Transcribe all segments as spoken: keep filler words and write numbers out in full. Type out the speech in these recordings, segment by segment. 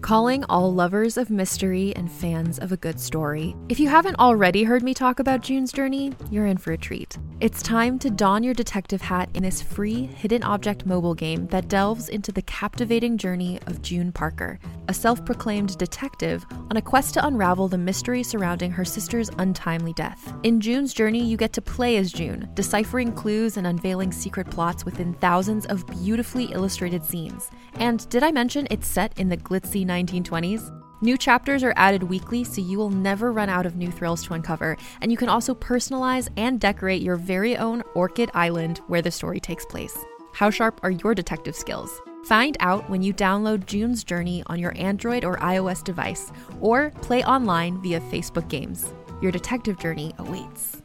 Calling all lovers of mystery and fans of a good story. If you haven't already heard me talk about June's Journey, you're in for a treat. It's time to don your detective hat in this free hidden object mobile game that delves into the captivating journey of June Parker, a self-proclaimed detective on a quest to unravel the mystery surrounding her sister's untimely death. In June's Journey, you get to play as June, deciphering clues and unveiling secret plots within thousands of beautifully illustrated scenes. And did I mention it's set in the glitzy nineteen twenties? New chapters are added weekly, so you will never run out of new thrills to uncover, and you can also personalize and decorate your very own Orchid Island where the story takes place. How sharp are your detective skills? Find out when you download June's Journey on your Android or iOS device, or play online via Facebook Games. Your detective journey awaits.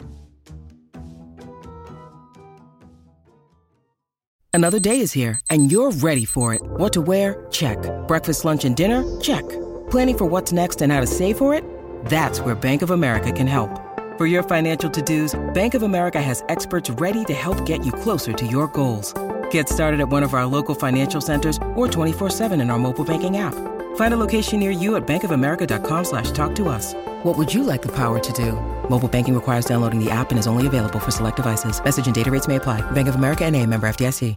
Another day is here, and you're ready for it. What to wear? Check. Breakfast, lunch, and dinner? Check. Planning for what's next and how to save for it? That's where Bank of America can help. For your financial to-dos, Bank of America has experts ready to help get you closer to your goals. Get started at one of our local financial centers or twenty-four seven in our mobile banking app. Find a location near you at bankofamerica.com slash talk to us. What would you like the power to do? Mobile banking requires downloading the app and is only available for select devices. Message and data rates may apply. Bank of America N A, member F D I C.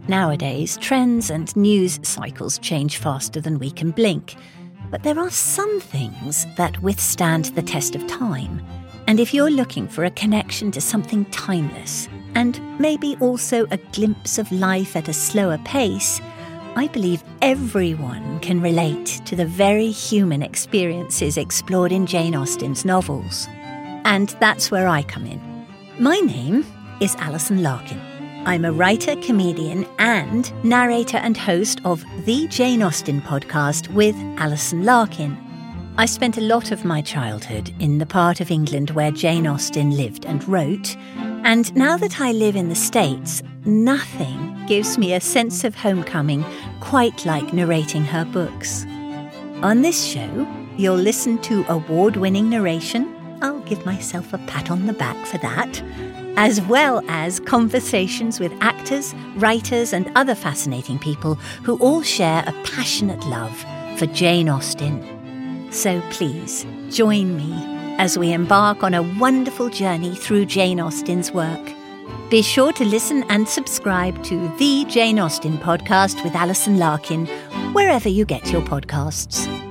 Nowadays, trends and news cycles change faster than we can blink. But there are some things that withstand the test of time. And if you're looking for a connection to something timeless, and maybe also a glimpse of life at a slower pace, I believe everyone can relate to the very human experiences explored in Jane Austen's novels. And that's where I come in. My name is Alison Larkin. I'm a writer, comedian, and narrator and host of the Jane Austen podcast with Alison Larkin. I spent a lot of my childhood in the part of England where Jane Austen lived and wrote, and now that I live in the States, nothing gives me a sense of homecoming quite like narrating her books. On this show, you'll listen to award-winning narration. I'll give myself a pat on the back for that, as well as conversations with actors, writers, and other fascinating people who all share a passionate love for Jane Austen. So please, join me as we embark on a wonderful journey through Jane Austen's work. Be sure to listen and subscribe to the Jane Austen podcast with Alison Larkin, wherever you get your podcasts.